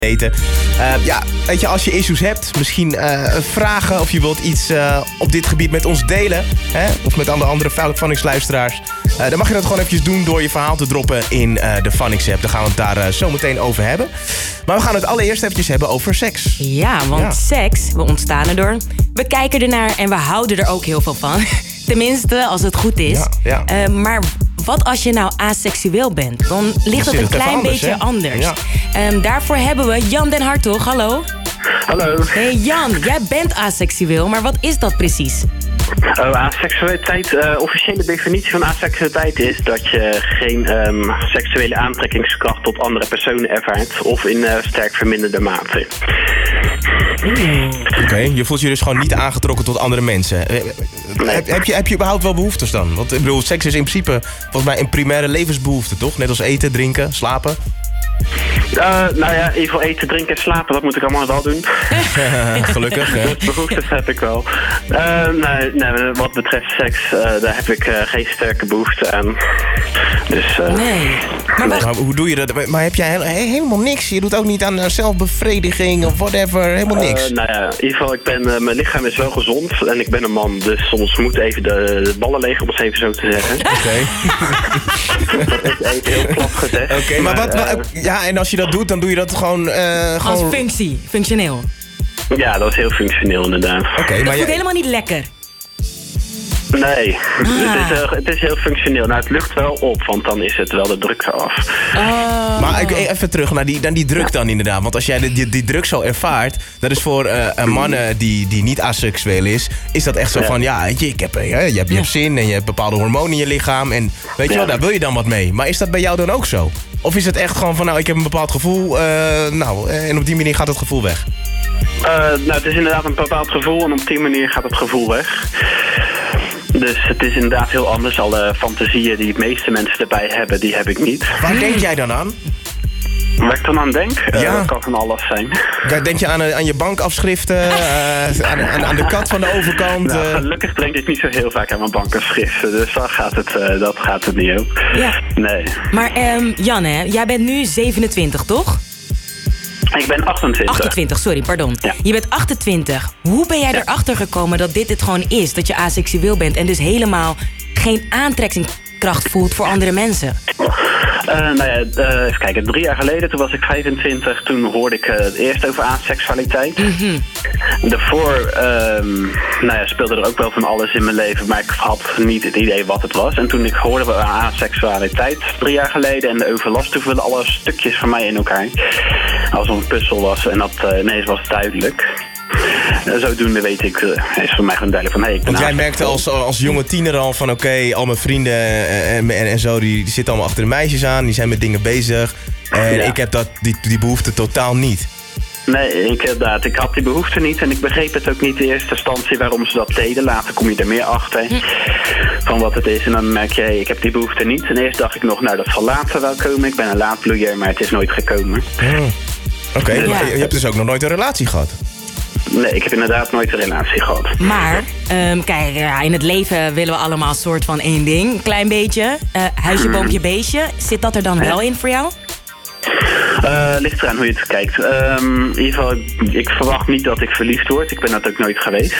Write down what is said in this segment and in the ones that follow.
eten. Weet je, als je issues hebt, misschien vragen of je wilt iets op dit gebied met ons delen, hè? Of met andere Phonics-luisteraars, dan mag je dat gewoon eventjes doen door je verhaal te droppen in de Phonics-app. Daar gaan we het daar zo meteen over hebben. Maar we gaan het allereerst eventjes hebben over seks. Ja, want seks, we ontstaan erdoor. We kijken ernaar en we houden er ook heel veel van. Tenminste, als het goed is. Maar wat als je nou aseksueel bent? Dan ligt dat een klein beetje anders. Daarvoor hebben we Jan den Hartog. Hallo. Hallo. Hey Jan, jij bent aseksueel, maar wat is dat precies? Aseksualiteit, officiële definitie van aseksualiteit is dat je geen seksuele aantrekkingskracht tot andere personen ervaart of in sterk verminderde mate. Oké, je voelt je dus gewoon niet aangetrokken tot andere mensen. Heb je überhaupt wel behoeftes dan? Want ik bedoel, seks is in principe volgens mij een primaire levensbehoefte, toch? Net als eten, drinken, slapen. In ieder geval eten, drinken en slapen, dat moet ik allemaal wel doen. Gelukkig, hè? Dus behoeftes heb ik wel. Nee, wat betreft seks, daar heb ik geen sterke behoefte aan. Dus, nee. Maar hoe doe je dat? Maar heb jij helemaal niks? Je doet ook niet aan zelfbevrediging of whatever? Helemaal niks? In ieder geval, mijn lichaam is wel gezond en ik ben een man, dus soms moet even de ballen leeg, om het even zo te zeggen. Oké. Dat is even heel plat gezegd. Oké, maar en als je dat doet, dan doe je dat gewoon... Als functioneel. Ja, dat is heel functioneel inderdaad. Okay, dat voelt helemaal niet lekker. Nee, het is heel functioneel. Nou, het lucht wel op, want dan is het wel de druk eraf. Maar even terug naar die druk dan inderdaad. Want als jij die druk zo ervaart, dat is voor een man die niet aseksueel is dat echt zo van, je hebt zin en je hebt bepaalde hormonen in je lichaam. En weet je wel, daar wil je dan wat mee. Maar is dat bij jou dan ook zo? Of is het echt gewoon van, ik heb een bepaald gevoel, en op die manier gaat het gevoel weg? Het is inderdaad een bepaald gevoel en op die manier gaat het gevoel weg. Dus het is inderdaad heel anders. Alle fantasieën die de meeste mensen erbij hebben, die heb ik niet. Waar denk jij dan aan? Waar ik dan aan denk? Dat kan van alles zijn. Denk je aan je bankafschriften? aan de kat van de overkant? Gelukkig denk ik niet zo heel vaak aan mijn bankafschriften. Dus dat gaat het niet op. Ja. Nee. Maar Jan, jij bent nu 27, toch? Ik ben 28. 28, sorry, pardon. Ja. Je bent 28. Hoe ben jij erachter gekomen dat dit gewoon is? Dat je aseksueel bent en dus helemaal geen aantrekkingskracht voelt voor andere mensen? Even kijken. 3 jaar geleden, toen was ik 25. Toen hoorde ik het eerst over aseksualiteit. Mm-hmm. Daarvoor speelde er ook wel van alles in mijn leven. Maar ik had niet het idee wat het was. En toen ik hoorde over aseksualiteit 3 jaar geleden en de overlast, toen vullen alle stukjes van mij in elkaar. Alsof een puzzel was. En dat ineens was duidelijk. Zodoende weet ik, is voor mij gewoon duidelijk van, ik ben. Want jij merkte als jonge tiener al van, al mijn vrienden en zo, die zitten allemaal achter de meisjes aan, die zijn met dingen bezig. En ik heb die behoefte totaal niet. Nee, inderdaad. Ik had die behoefte niet en ik begreep het ook niet in eerste instantie waarom ze dat deden. Later kom je er meer achter van wat het is en dan merk je, ik heb die behoefte niet. En eerst dacht ik nog, dat zal later wel komen. Ik ben een laadbloeier, maar het is nooit gekomen. Oké, maar je hebt dus ook nog nooit een relatie gehad? Nee, ik heb inderdaad nooit een relatie gehad. Maar, kijk, in het leven willen we allemaal soort van één ding. Een klein beetje. Huisje, boompje, beestje. Zit dat er dan wel in voor jou? Ligt eraan hoe je het kijkt. In ieder geval, ik verwacht niet dat ik verliefd word. Ik ben dat ook nooit geweest.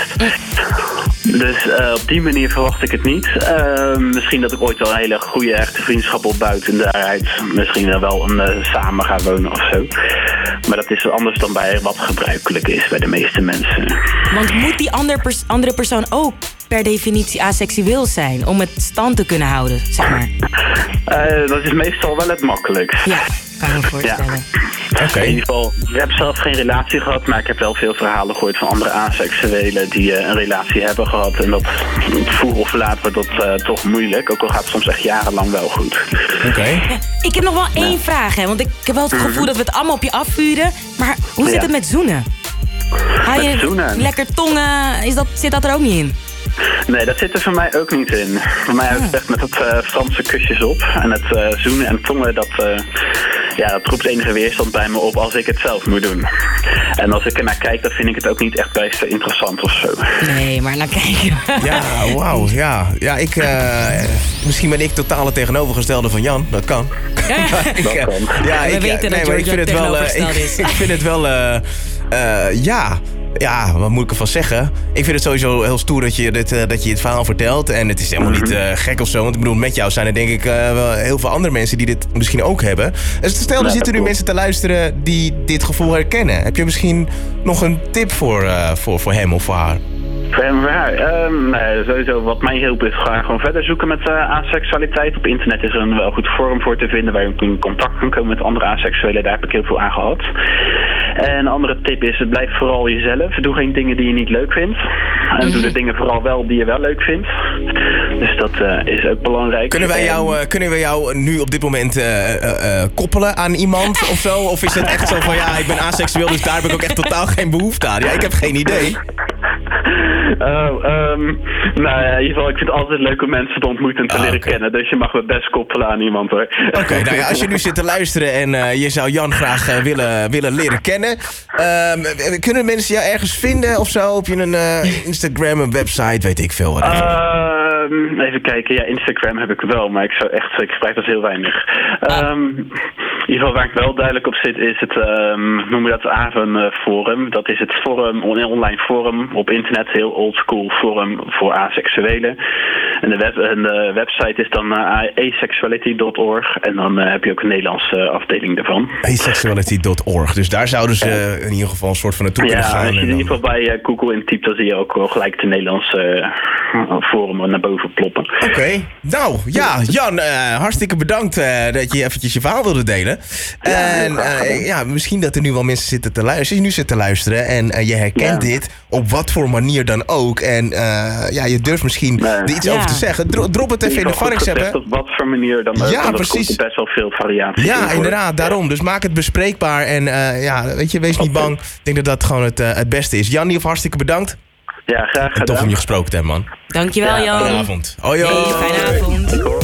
Dus op die manier verwacht ik het niet. Misschien dat ik ooit wel een hele goede, echte vriendschap opbouw en daaruit misschien wel samen ga wonen of zo. Maar dat is anders dan bij wat gebruikelijk is bij de meeste mensen. Want moet die andere persoon ook per definitie aseksueel zijn om het stand te kunnen houden, zeg maar? Dat is meestal wel het makkelijkst. Ja, kan ik me voorstellen. In ieder geval, ik heb zelf geen relatie gehad, maar ik heb wel veel verhalen gehoord van andere aseksuelen die een relatie hebben gehad. En dat vroeg of laat wordt dat toch moeilijk, ook al gaat het soms echt jarenlang wel goed. Oké. Ja, ik heb nog wel één vraag, want ik heb wel het gevoel dat we het allemaal op je afvuren. Maar hoe zit het met zoenen? Haal je zoenen? Lekker tongen, zit dat er ook niet in? Nee, dat zit er voor mij ook niet in. Voor mij houdt het echt met het Franse kusjes op. En het zoenen en tongen, ja, dat roept enige weerstand bij me op als ik het zelf moet doen. En als ik ernaar kijk, dan vind ik het ook niet echt best interessant of zo. Nee, maar naar kijken. Ja, wauw, ja. Ja, misschien ben ik totaal het tegenovergestelde van Jan. Dat kan. Dat kan. Ja, we weten dat George het tegenovergesteld is. Ik vind het wel, ja, wat moet ik ervan zeggen? Ik vind het sowieso heel stoer dat je het verhaal vertelt. En het is helemaal niet gek of zo. Want ik bedoel, met jou zijn er denk ik wel heel veel andere mensen die dit misschien ook hebben. Dus stel, er zitten nu mensen te luisteren die dit gevoel herkennen. Heb je misschien nog een tip voor hem of voor haar? Voor hem, voor haar? Nee, sowieso wat mij hielp is gewoon verder zoeken met aseksualiteit. Op internet is er een wel goed forum voor te vinden waar je in contact kan komen met andere aseksuelen. Daar heb ik heel veel aan gehad. En een andere tip is, blijf vooral jezelf. Doe geen dingen die je niet leuk vindt. En doe de dingen vooral wel die je wel leuk vindt. Dus dat is ook belangrijk. Kunnen wij jou nu op dit moment koppelen aan iemand of zo? Of is het echt zo van, ja, ik ben aseksueel, dus daar heb ik ook echt totaal geen behoefte aan? Ja, ik heb geen idee. Nou ja, in ieder geval, ik vind het altijd leuk om mensen te ontmoeten en te leren kennen. Dus je mag me best koppelen aan iemand, hoor. Oké, nou ja, als je nu zit te luisteren en je zou Jan graag willen leren kennen. Kunnen mensen jou ergens vinden of zo? Heb je een Instagram, een website, weet ik veel. Even kijken, ja, Instagram heb ik wel, maar ik gebruik dat heel weinig. In ieder geval waar ik wel duidelijk op zit is het, noemen we dat AVEN-forum. Dat is het forum, een online forum op internet, heel oldschool forum voor aseksuelen. En de website is dan asexuality.org en dan heb je ook een Nederlandse afdeling daarvan. Asexuality.org, dus daar zouden ze in ieder geval een soort van naartoe kunnen gaan. Ja, als je in ieder geval bij Google intypt, dan zie je ook wel gelijk de Nederlandse forum naar boven ploppen. Oké, nou ja, Jan, hartstikke bedankt dat je eventjes je verhaal wilde delen. En misschien dat er nu wel mensen zitten te luisteren. Als je nu zit te luisteren en je herkent dit op wat voor manier dan ook. En je durft misschien er iets over te zeggen. Drop het even in de Varkens-app. Op wat voor manier dan ook. Ja, precies. Er best wel veel variatie. Ja, inderdaad, daarom. Dus maak het bespreekbaar. En weet je, wees niet bang. Ik denk dat dat gewoon het beste is. Jan, hartstikke bedankt. Ja, graag gedaan. En tof om je gesproken te hebben, man. Dankjewel, Jan. Fijne avond. Hoi, fijne avond.